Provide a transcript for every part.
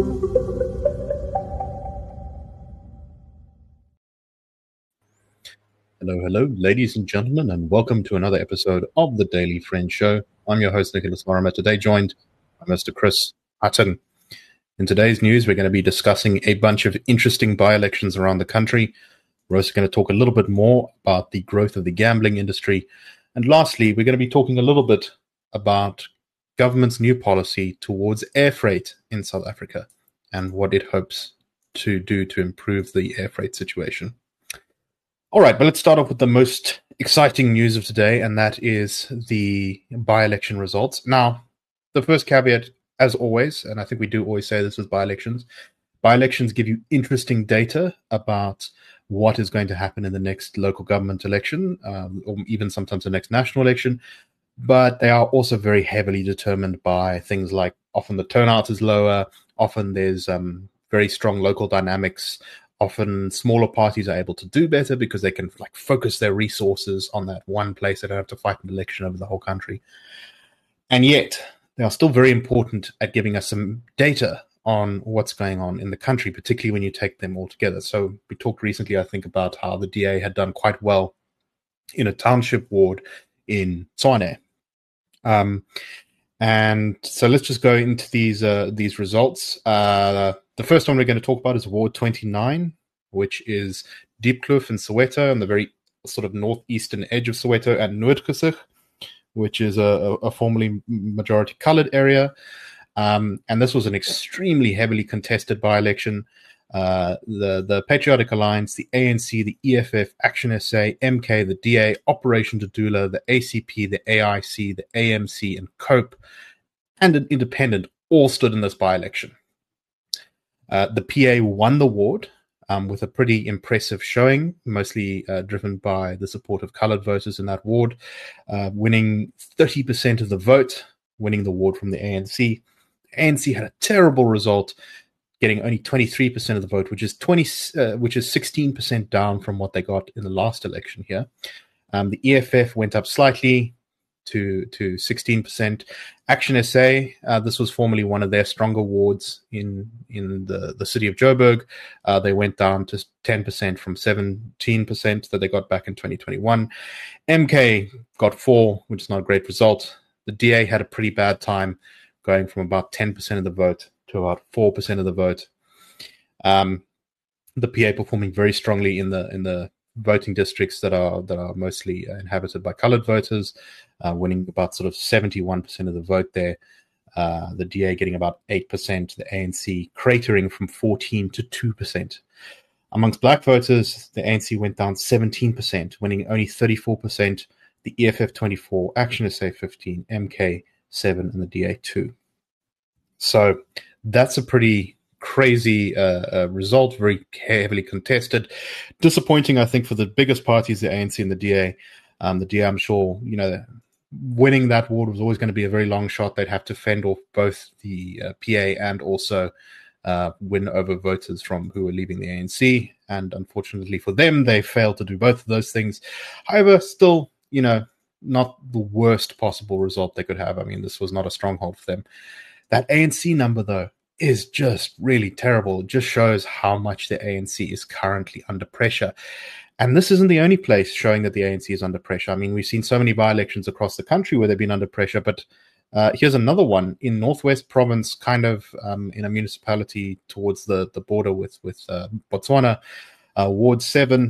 Hello, ladies and gentlemen, and welcome to another episode of the Daily Friend Show. I'm your host, Nicholas Lorimer, today joined by Mr. Chris Hutton. In today's news, we're going to be discussing a bunch of interesting by-elections around the country. We're also going to talk a little bit more about the growth of the gambling industry. And lastly, we're going to be talking a little bit about government's new policy towards air freight in South Africa and what it hopes to do to improve the air freight situation. All right, but let's start off with the most exciting news of today, and that is the by-election results. Now, the first caveat, as always, and I think we do always say this with by-elections give you interesting data about what is going to happen in the next local government election, or even sometimes the next national election, but they are also very heavily determined by things like often the turnout is lower, often there's very strong local dynamics. Often smaller parties are able to do better because they can focus their resources on that one place. They don't have to fight an election over the whole country. And yet, they are still very important at giving us some data on what's going on in the country, particularly when you take them all together. So we talked recently, I think, about how the DA had done quite well in a township ward in Tshwane. And so let's just go into these results. The first one we're going to talk about is Ward 29, which is Diepkloof in Soweto, on the very sort of northeastern edge of Soweto, and Noordgesig, which is a formerly majority colored area. And this was an extremely heavily contested by-election. The Patriotic Alliance, the ANC, the EFF, Action SA, MK, the DA, Operation Dudula, the ACP, the AIC, the AMC, and COPE, and an independent all stood in this by-election. The PA won the ward with a pretty impressive showing, mostly driven by the support of coloured voters in that ward, winning 30% of the vote, winning the ward from the ANC. The ANC had a terrible result, getting only 23% of the vote, which is 16% down from what they got in the last election here. The EFF went up slightly to 16%. Action SA, this was formerly one of their stronger wards in the city of Joburg. They went down to 10% from 17% that they got back in 2021. MK got 4, which is not a great result. The DA had a pretty bad time, going from about 10% of the vote to about 4% of the vote. The PA performing very strongly in the voting districts that are mostly inhabited by coloured voters, winning about sort of 71% of the vote there. The DA getting about 8%, the ANC cratering from 14 to 2%. Amongst black voters, the ANC went down 17%, winning only 34%, the EFF 24, Action SA 15, MK 7, and the DA 2. So that's a pretty crazy result, very heavily contested. Disappointing, I think, for the biggest parties, the ANC and the DA. The DA, I'm sure, winning that ward was always going to be a very long shot. They'd have to fend off both the PA and also win over voters from who were leaving the ANC. And unfortunately for them, they failed to do both of those things. However, still, not the worst possible result they could have. I mean, this was not a stronghold for them. That ANC number, though, is just really terrible. It just shows how much the ANC is currently under pressure. And this isn't the only place showing that the ANC is under pressure. I mean, we've seen so many by-elections across the country where they've been under pressure, but here's another one in Northwest Province, kind of in a municipality towards the border with Botswana, Ward 7.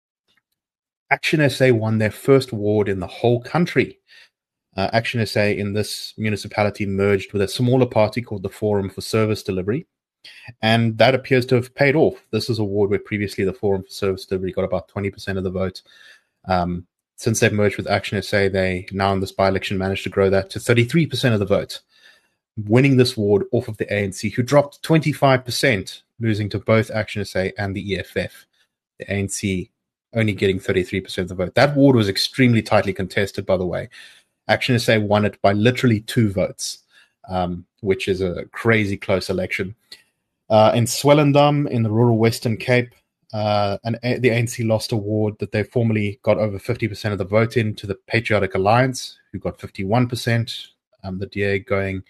Action SA won their first ward in the whole country. Action SA in this municipality merged with a smaller party called the Forum for Service Delivery, and that appears to have paid off. This is a ward where previously the Forum for Service Delivery got about 20% of the vote. Since they've merged with Action SA, they now in this by-election managed to grow that to 33% of the vote, winning this ward off of the ANC, who dropped 25%, losing to both Action SA and the EFF. The ANC only getting 33% of the vote. That ward was extremely tightly contested, by the way. Action SA won it by literally 2 votes, which is a crazy close election. In Swellendam, in the rural Western Cape, the ANC lost a ward that they formerly got over 50% of the vote in to the Patriotic Alliance, who got 51%. The DA going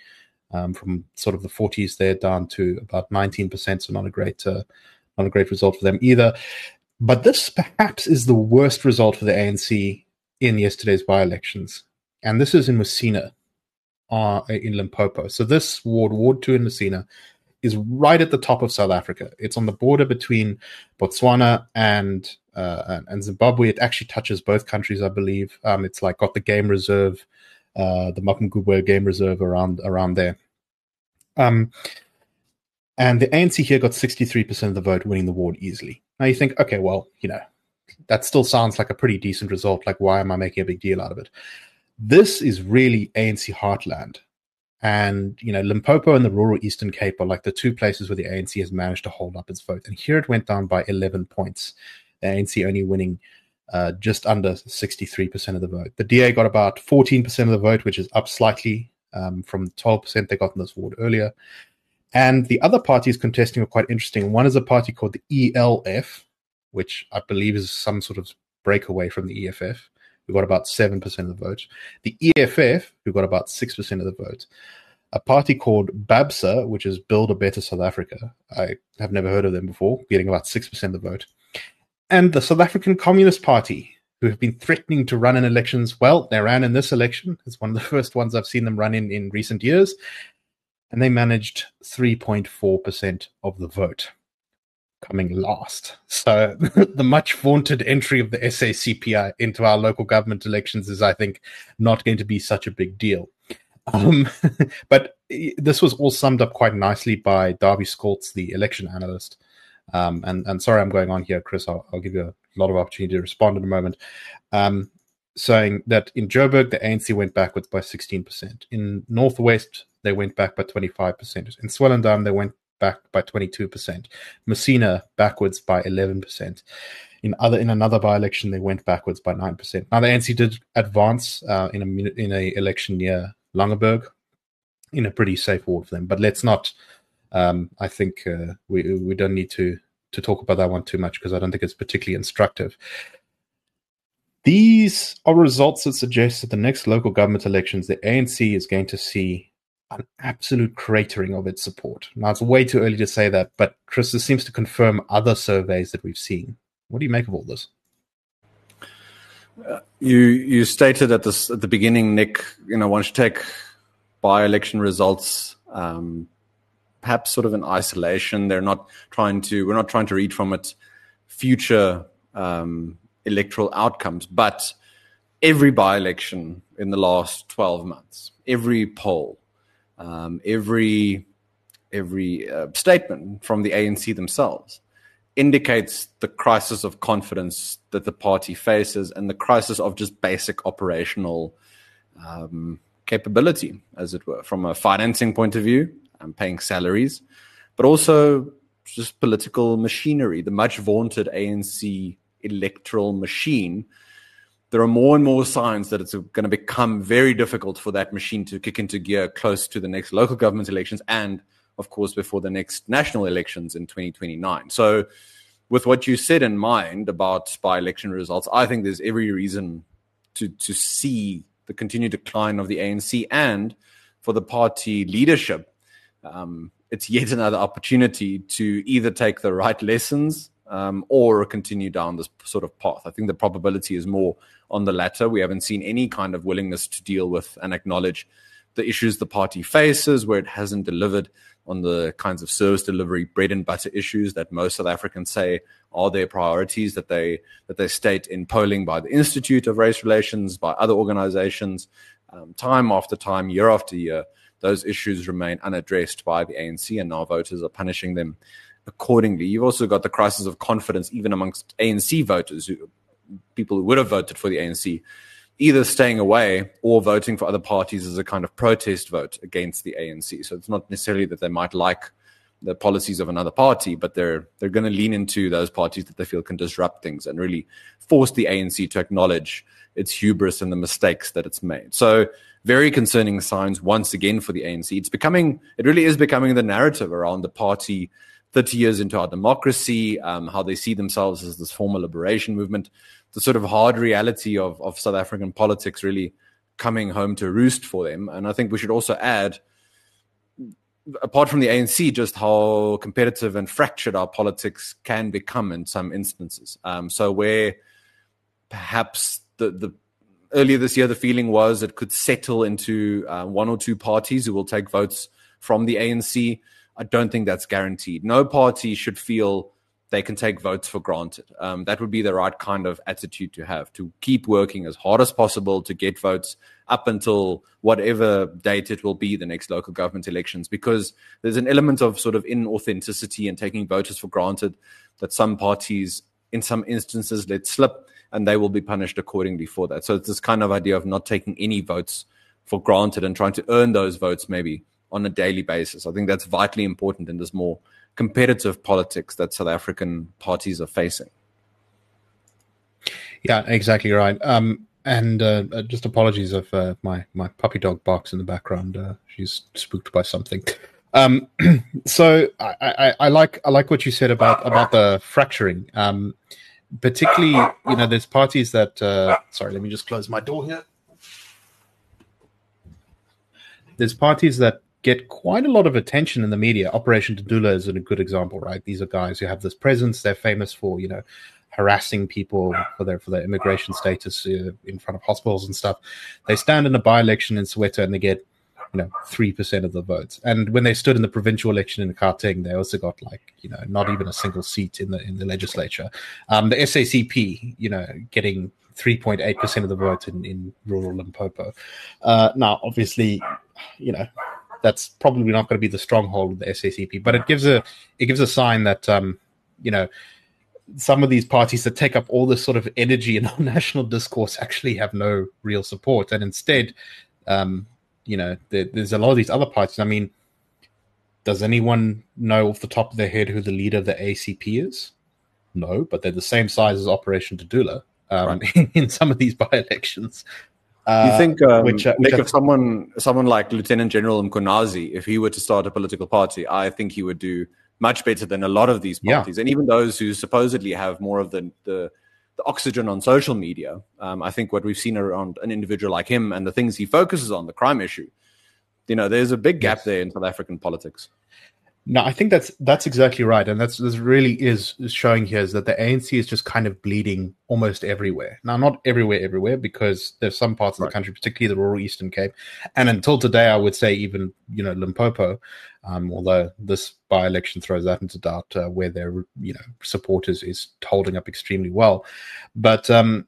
from sort of the 40s there down to about 19%. So not a great result for them either. But this perhaps is the worst result for the ANC in yesterday's by-elections. And this is in Messina, in Limpopo. So this Ward 2 in Messina, is right at the top of South Africa. It's on the border between Botswana and Zimbabwe. It actually touches both countries, I believe. It's like got the game reserve, the Mapungubwe game reserve around there. And the ANC here got 63% of the vote, winning the ward easily. Now you think, okay, well, that still sounds like a pretty decent result. Like, why am I making a big deal out of it? This is really ANC heartland. And, Limpopo and the rural Eastern Cape are like the two places where the ANC has managed to hold up its vote. And here it went down by 11 points. The ANC only winning just under 63% of the vote. The DA got about 14% of the vote, which is up slightly from 12% they got in this ward earlier. And the other parties contesting are quite interesting. One is a party called the ELF, which I believe is some sort of breakaway from the EFF, who got about 7% of the vote. The EFF, who got about 6% of the vote. A party called BABSA, which is Build a Better South Africa. I have never heard of them before, getting about 6% of the vote. And the South African Communist Party, who have been threatening to run in elections. Well, they ran in this election. It's one of the first ones I've seen them run in recent years. And they managed 3.4% of the vote, coming last. So the much vaunted entry of the SACPI into our local government elections is, I think, not going to be such a big deal. But this was all summed up quite nicely by Darby Skoltz, the election analyst. And sorry I'm going on here, Chris. I'll give you a lot of opportunity to respond in a moment. Saying that in Joburg, the ANC went backwards by 16%. In Northwest, they went back by 25%. In Swellendam, they went back by 22%. Messina backwards by 11%. In another by-election, they went backwards by 9%. Now the ANC did advance in a election near Langeberg, in a pretty safe ward for them. But let's not. I think we don't need to talk about that one too much, because I don't think it's particularly instructive. These are results that suggest that the next local government elections, the ANC is going to see an absolute cratering of its support. Now, it's way too early to say that, but Chris, this seems to confirm other surveys that we've seen. What do you make of all this? You stated at the beginning, Nick, one should take by-election results perhaps sort of in isolation. We're not trying to read from it future electoral outcomes, but every by-election in the last 12 months, every poll, every statement from the ANC themselves indicates the crisis of confidence that the party faces and the crisis of just basic operational capability, as it were, from a financing point of view, paying salaries, but also just political machinery, the much vaunted ANC electoral machine. There are more and more signs that it's going to become very difficult for that machine to kick into gear close to the next local government elections and, of course, before the next national elections in 2029. So with what you said in mind about by-election results, I think there's every reason to see the continued decline of the ANC, and for the party leadership, it's yet another opportunity to either take the right lessons or continue down this sort of path. I think the probability is more on the latter. We haven't seen any kind of willingness to deal with and acknowledge the issues the party faces, where it hasn't delivered on the kinds of service delivery, bread and butter issues that most South Africans say are their priorities, that they state in polling by the Institute of Race Relations, by other organizations, time after time, year after year. Those issues remain unaddressed by the ANC, and now voters are punishing them accordingly. You've also got the crisis of confidence even amongst ANC voters, people who would have voted for the ANC, either staying away or voting for other parties as a kind of protest vote against the ANC. So it's not necessarily that they might like the policies of another party, but they're going to lean into those parties that they feel can disrupt things and really force the ANC to acknowledge its hubris and the mistakes that it's made. So very concerning signs once again for the ANC. It really is becoming the narrative around the party 30 years into our democracy, how they see themselves as this former liberation movement, the sort of hard reality of South African politics really coming home to roost for them. And I think we should also add apart from the ANC, just how competitive and fractured our politics can become in some instances. So where perhaps the earlier this year, the feeling was it could settle into one or two parties who will take votes from the ANC. I don't think that's guaranteed. No party should feel they can take votes for granted. That would be the right kind of attitude to have, to keep working as hard as possible to get votes up until whatever date it will be, the next local government elections, because there's an element of sort of inauthenticity and taking voters for granted that some parties, in some instances, let slip, and they will be punished accordingly for that. So it's this kind of idea of not taking any votes for granted and trying to earn those votes maybe on a daily basis. I think that's vitally important in this more competitive politics that South African parties are facing. Yeah, exactly right. And just apologies if my puppy dog barks in the background. She's spooked by something. So I like what you said about the fracturing. Particularly, there's parties that. Sorry, let me just close my door here. There's parties that get quite a lot of attention in the media. Operation Dudula is a good example, right? These are guys who have this presence. They're famous for, harassing people for their immigration status in front of hospitals and stuff. They stand in a by-election in Soweto and they get, 3% of the votes. And when they stood in the provincial election in Gauteng, they also got not even a single seat in the legislature. The SACP, getting 3.8% of the vote in rural Limpopo. Now, obviously, that's probably not going to be the stronghold of the SACP, but it gives a sign that some of these parties that take up all this sort of energy in our national discourse actually have no real support, and instead, there's a lot of these other parties. I mean, does anyone know off the top of their head who the leader of the ACP is? No, but they're the same size as Operation Dudula right. in some of these by-elections. You think, Nick, if someone like Lieutenant General Mkonazi, if he were to start a political party, I think he would do much better than a lot of these parties. Yeah. And even those who supposedly have more of the oxygen on social media, I think what we've seen around an individual like him and the things he focuses on, the crime issue, there's a big gap there in South African politics. No, I think that's exactly right, and this really is showing here is that the ANC is just kind of bleeding almost everywhere. Now, not everywhere, because there's some parts of the country, particularly the rural Eastern Cape, and until today, I would say even Limpopo, although this by-election throws that into doubt, where their supporters is holding up extremely well, but there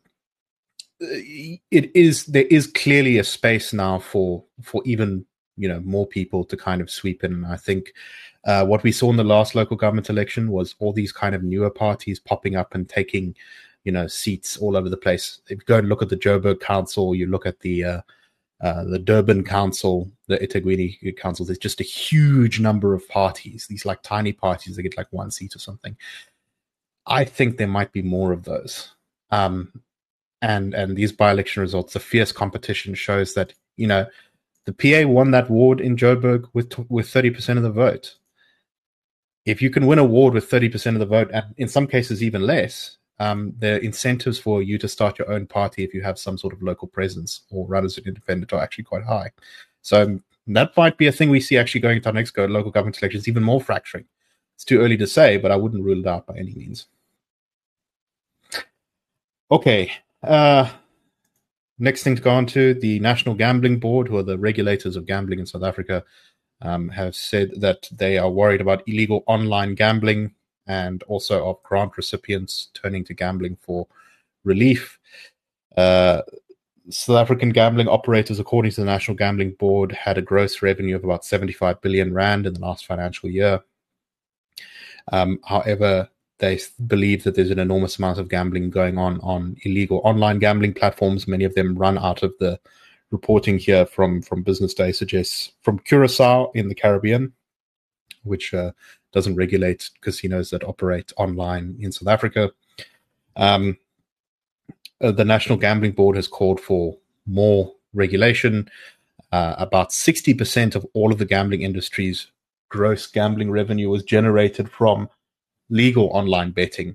is clearly a space now for even more people to kind of sweep in, and I think. What we saw in the last local government election was all these kind of newer parties popping up and taking, seats all over the place. If you go and look at the Joburg Council, you look at the Durban Council, the eThekwini Council, there's just a huge number of parties, these like tiny parties that get like one seat or something. I think there might be more of those. And these by-election results, the fierce competition shows that, the PA won that ward in Joburg with 30% of the vote. If you can win a ward with 30% of the vote, and in some cases even less, the incentives for you to start your own party if you have some sort of local presence or run as an independent are actually quite high. So that might be a thing we see actually going into our next local government elections, even more fracturing. It's too early to say, but I wouldn't rule it out by any means. Okay. Next thing to go on to, the National Gambling Board, who are the regulators of gambling in South Africa, have said that they are worried about illegal online gambling and also of grant recipients turning to gambling for relief. South African gambling operators, according to the National Gambling Board, had a gross revenue of about 75 billion rand in the last financial year. However, they believe that there's an enormous amount of gambling going on illegal online gambling platforms. Many of them run out of the reporting here from Business Day suggests from Curacao in the Caribbean, which doesn't regulate casinos that operate online in South Africa. The National Gambling Board has called for more regulation. About 60% of all of the gambling industry's gross gambling revenue was generated from legal online betting.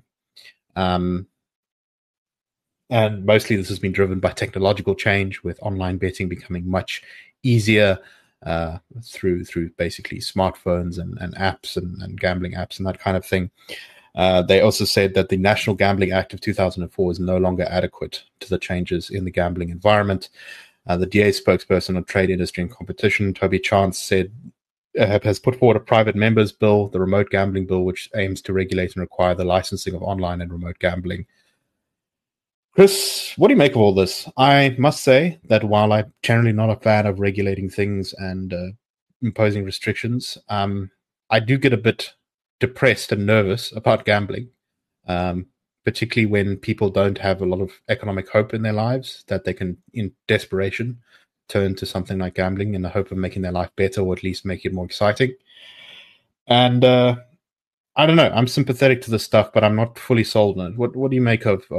And mostly this has been driven by technological change, with online betting becoming much easier through basically smartphones and apps and gambling apps and that kind of thing. They also said that the National Gambling Act of 2004 is no longer adequate to the changes in the gambling environment. The DA spokesperson on Trade, Industry and Competition, Toby Chance, said has put forward a private members bill, the Remote Gambling Bill, which aims to regulate and require the licensing of online and remote gambling. Chris, what do you make of all this? I must say that while I'm generally not a fan of regulating things and imposing restrictions, I do get a bit depressed and nervous about gambling, particularly when people don't have a lot of economic hope in their lives, that they can, in desperation, turn to something like gambling in the hope of making their life better or at least make it more exciting. And I don't know. I'm sympathetic to this stuff, but I'm not fully sold on it. What do you make of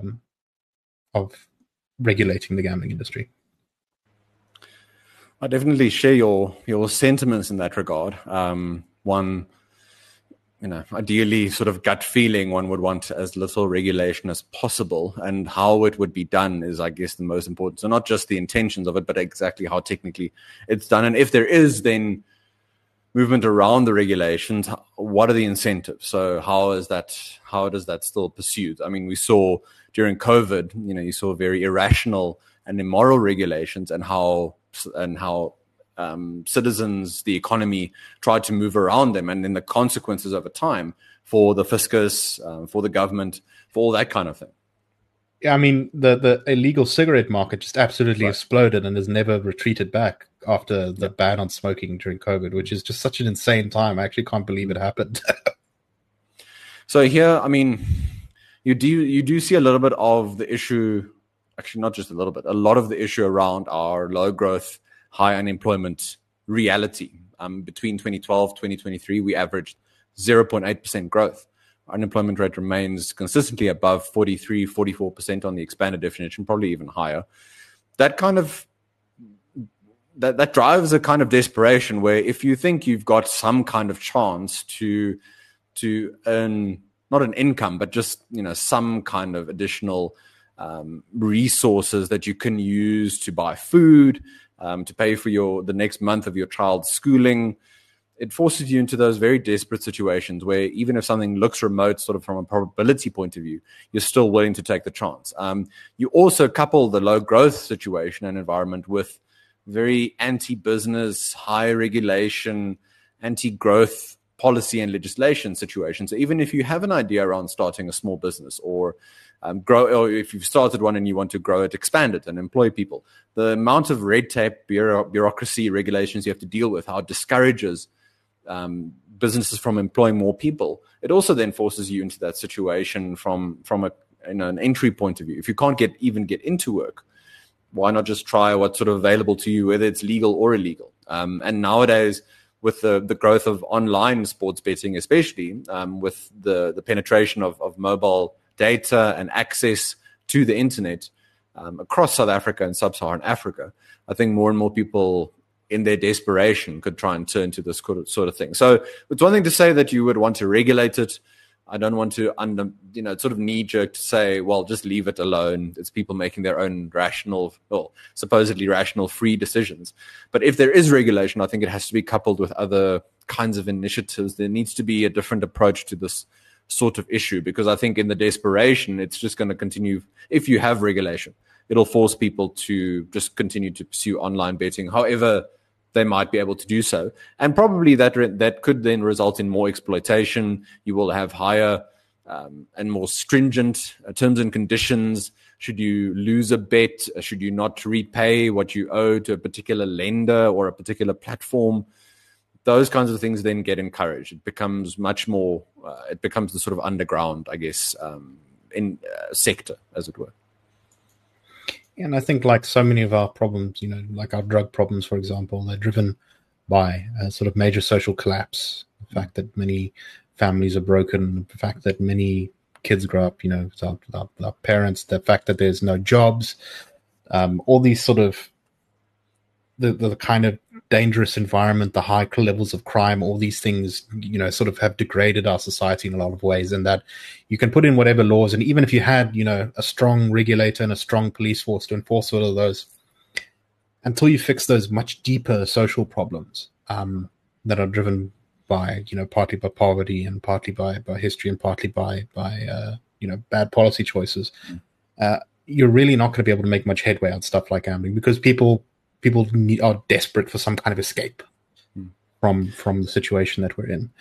regulating the gambling industry? I definitely share your sentiments in that regard. One, ideally sort of gut feeling, one would want as little regulation as possible, and how it would be done is, I guess, the most important. So not just the intentions of it, but exactly how technically it's done. And if there is then movement around the regulations, what are the incentives? So how does that still pursued? I mean, we saw during COVID, you saw very irrational and immoral regulations, and how citizens, the economy, tried to move around them, and then the consequences over time for the fiscus, for the government, for all that kind of thing. Yeah, I mean, the illegal cigarette market just absolutely exploded and has never retreated back after the ban on smoking during COVID, which is just such an insane time. I actually can't believe it happened. So here, I mean, you do see a little bit of the issue, actually not just a little bit, a lot of the issue around our low growth, high unemployment reality. Between 2012 2023, we averaged 0.8% growth. Our unemployment rate remains consistently above 43-44% on the expanded definition, probably even higher. That kind of that drives a kind of desperation where if you think you've got some kind of chance to earn not an income, but just some kind of additional resources that you can use to buy food, to pay for the next month of your child's schooling, it forces you into those very desperate situations where even if something looks remote, sort of from a probability point of view, you're still willing to take the chance. You also couple the low growth situation and environment with very anti-business, high regulation, anti-growth policy and legislation situations. So even if you have an idea around starting a small business or or if you've started one and you want to grow it, expand it and employ people, the amount of red tape, bureaucracy, regulations you have to deal with, how it discourages businesses from employing more people, it also then forces you into that situation from an entry point of view. If you can't even get into work, why not just try what's sort of available to you, whether it's legal or illegal? And nowadays, with the growth of online sports betting, especially with the penetration of mobile data and access to the internet across South Africa and sub-Saharan Africa, I think more and more people in their desperation could try and turn to this sort of thing. So it's one thing to say that you would want to regulate it. I don't want to sort of knee-jerk to say, well, just leave it alone. It's people making their own supposedly rational, free decisions. But if there is regulation, I think it has to be coupled with other kinds of initiatives. There needs to be a different approach to this sort of issue, because I think in the desperation, it's just going to continue. If you have regulation, it'll force people to just continue to pursue online betting, however they might be able to do so. And probably that could then result in more exploitation. You will have higher and more stringent terms and conditions. Should you lose a bet? Should you not repay what you owe to a particular lender or a particular platform? Those kinds of things then get encouraged. It becomes much more, it becomes the sort of underground, I guess, sector, as it were. And I think like so many of our problems, like our drug problems, for example, they're driven by a sort of major social collapse. The fact that many families are broken, the fact that many kids grow up, without parents, the fact that there's no jobs, all these sort of the kind of dangerous environment, the high levels of crime, all these things, sort of have degraded our society in a lot of ways, and that you can put in whatever laws. And even if you had, a strong regulator and a strong police force to enforce all of those, until you fix those much deeper social problems that are driven by, partly by poverty and partly by history and partly by bad policy choices, you're really not going to be able to make much headway on stuff like gambling, because people are desperate for some kind of escape from the situation that we're in.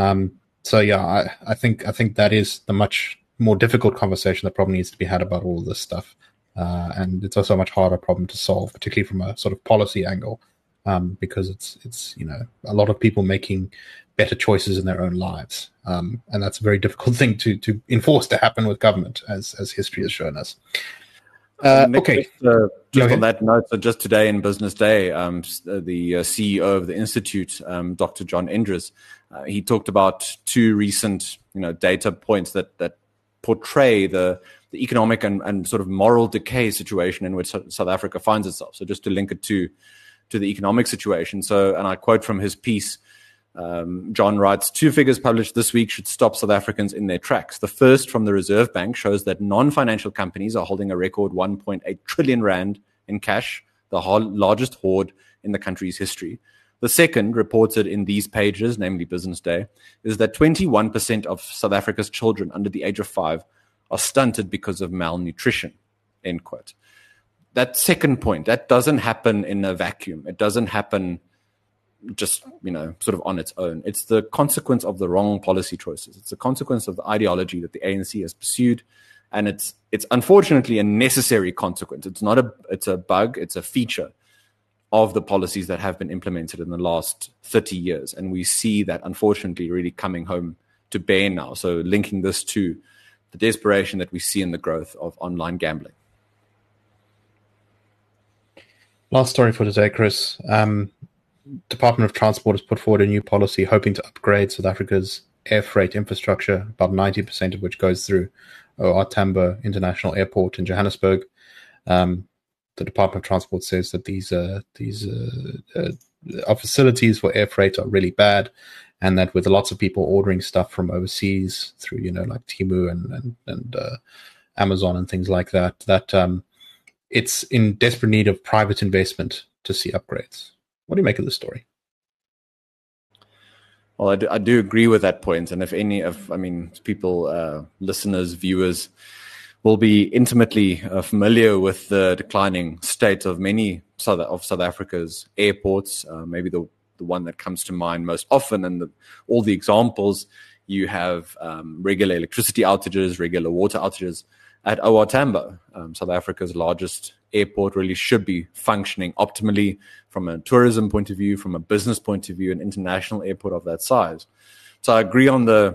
I think that is the much more difficult conversation that probably needs to be had about all of this stuff. And it's also a much harder problem to solve, particularly from a sort of policy angle, because it's a lot of people making better choices in their own lives, and that's a very difficult thing to enforce to happen with government, as history has shown us. Okay. Just on that note, so just today in Business Day, the CEO of the Institute, Dr. John Endres, he talked about two recent, data points that portray the economic and sort of moral decay situation in which South Africa finds itself. So just to link it to the economic situation. So, and I quote from his piece, John writes, 2 figures published this week should stop South Africans in their tracks. The first, from the Reserve Bank, shows that non-financial companies are holding a record 1.8 trillion rand in cash, the largest hoard in the country's history. The second, reported in these pages, namely Business Day, is that 21% of South Africa's children under the age of 5 are stunted because of malnutrition, end quote. That second point, that doesn't happen in a vacuum. It doesn't happen just, sort of on its own. It's the consequence of the wrong policy choices. It's a consequence of the ideology that the ANC has pursued. And it's unfortunately a necessary consequence. It's a bug, it's a feature of the policies that have been implemented in the last 30 years. And we see that, unfortunately, really coming home to bear now. So linking this to the desperation that we see in the growth of online gambling. Last story for today, Chris. Department of Transport has put forward a new policy hoping to upgrade South Africa's air freight infrastructure, about 90% of which goes through OR Tambo International Airport in Johannesburg. The Department of Transport says that these our facilities for air freight are really bad, and that with lots of people ordering stuff from overseas through, like Temu and Amazon and things like that, it's in desperate need of private investment to see upgrades. What do you make of this story? Well, I do agree with that point. And if people, listeners, viewers, will be intimately familiar with the declining state of many South Africa's airports, maybe the one that comes to mind most often, and all the examples, you have regular electricity outages, regular water outages at OR Tambo. South Africa's largest airport really should be functioning optimally from a tourism point of view, from a business point of view, an international airport of that size. So I agree on the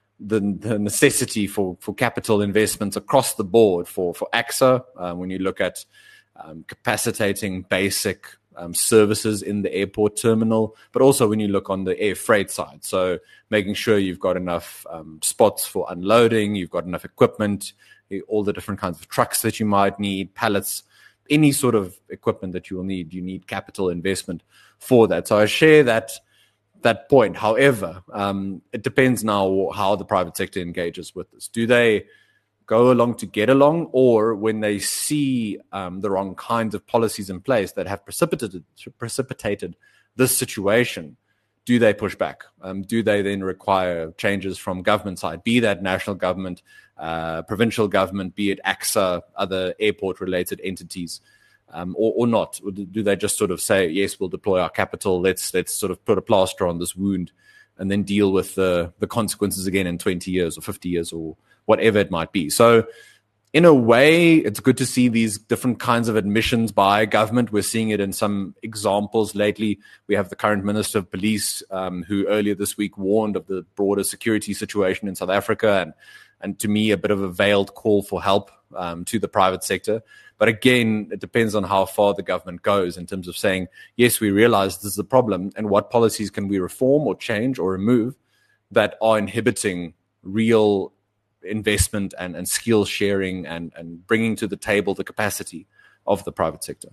necessity for capital investments across the board for AXA, when you look at capacitating basic services in the airport terminal, but also when you look on the air freight side. So making sure you've got enough spots for unloading, you've got enough equipment, all the different kinds of trucks that you might need, pallets, any sort of equipment that you will need. You need capital investment for that. So I share that point. However, it depends now how the private sector engages with this. Do they go along to get along, or when they see the wrong kinds of policies in place that have precipitated this situation, do they push back? Do they then require changes from government side, be that national government, provincial government, be it AXA, other airport-related entities, or not? Or do they just sort of say, yes, we'll deploy our capital, let's sort of put a plaster on this wound and then deal with the consequences again in 20 years or 50 years or whatever it might be? So in a way, it's good to see these different kinds of admissions by government. We're seeing it in some examples lately. We have the current Minister of Police, who earlier this week warned of the broader security situation in South Africa, and to me, a bit of a veiled call for help to the private sector. But again, it depends on how far the government goes in terms of saying, yes, we realize this is a problem, and what policies can we reform or change or remove that are inhibiting real investment and skill sharing and bringing to the table the capacity of the private sector.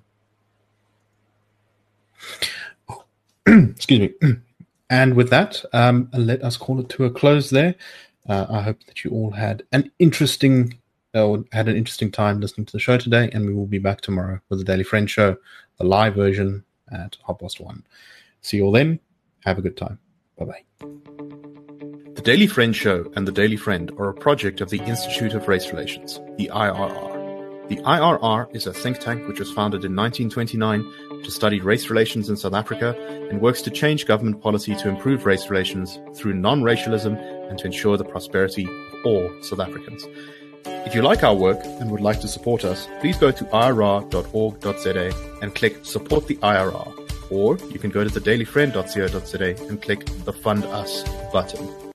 Excuse me. And with that, let us call it to a close there. I hope that you all had an interesting time listening to the show today, and we will be back tomorrow with the Daily Friend Show. the live version at 1:30. See you all then. Have a good time. Bye-bye. The Daily Friend Show and The Daily Friend are a project of the Institute of Race Relations, the IRR. The IRR is a think tank which was founded in 1929 to study race relations in South Africa and works to change government policy to improve race relations through non-racialism and to ensure the prosperity of all South Africans. If you like our work and would like to support us, please go to irr.org.za and click Support the IRR. Or you can go to thedailyfriend.co.za and click the Fund Us button.